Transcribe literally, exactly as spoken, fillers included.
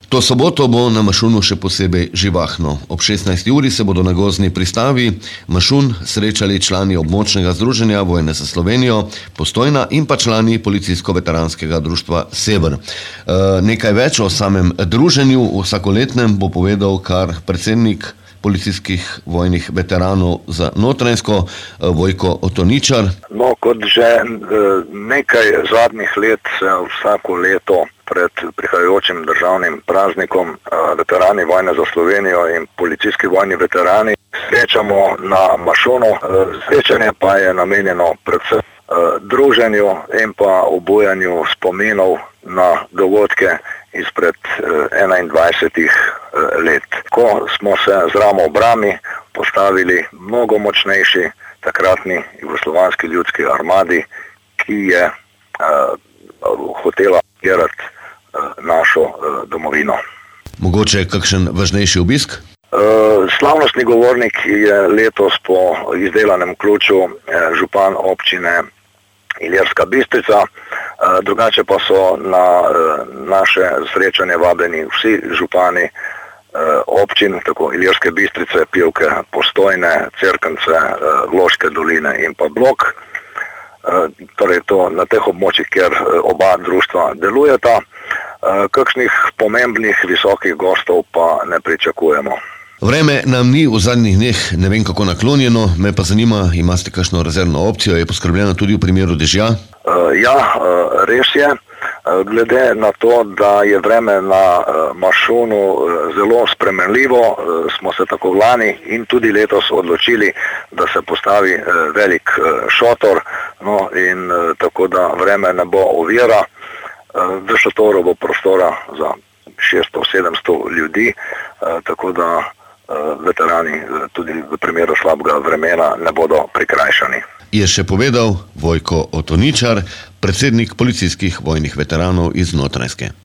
To soboto bo na Mašunu še posebej živahno. Ob šestnajsti uri se bodo na gozdni pristavi Mašun srečali člani območnega združenja Vojne za Slovenijo, Postojna in pa člani policijsko-veteranskega društva Sever. E, nekaj več o samem druženju vsakoletnem bo povedal kar predsednik policijskih vojnih veteranov za Notranjsko, Vojko Otoničar. No, kot že nekaj zadnjih let se vsako leto pred prihajajočim državnim praznikom veterani Vojne za Slovenijo in policijski vojni veterani srečamo na Mašunu. Srečanje pa je namenjeno predvsem druženju in pa obujanju spominov na dogodke izpred enaindvajsetih let, ko smo se z ramo ob rami postavili mnogo močnejši takratni jugoslovanski ljudski armadi, ki je uh, hotela obirati uh, našo uh, domovino. Mogoče kakšen važnejši obisk? Uh, slavnostni govornik je letos po izdelanem ključu uh, župan občine Ilirska Bistrica, uh, drugače pa so na uh, naše srečanje vabljeni vsi župani uh, občin, tako Ilirske Bistrice, Pivke, Postojne, Cerkance, uh, Loške doline in pa Blok. Uh, torej to na teh območjih, kjer uh, oba društva delujeta. Uh, kakšnih pomembnih visokih gostov pa ne pričakujemo. Vreme nam ni v zadnjih dneh ne vem kako naklonjeno, me pa zanima, imate kakšno rezervno opcijo, je poskrbljena tudi v primeru dežja? Uh, ja, uh, res je. Uh, glede na to, da je vreme na uh, Mašunu uh, zelo spremenljivo, uh, smo se tako lani in tudi letos odločili, da se postavi uh, velik uh, šotor, no, in uh, tako da vreme ne bo ovira. Uh, v šotoru bo prostora za šeststo sedemsto ljudi, uh, tako da veterani tudi v primeru slabega vremena ne bodo prikrajšani. Je še povedal Vojko Otoničar, predsednik policijskih vojnih veteranov iz Notranjske.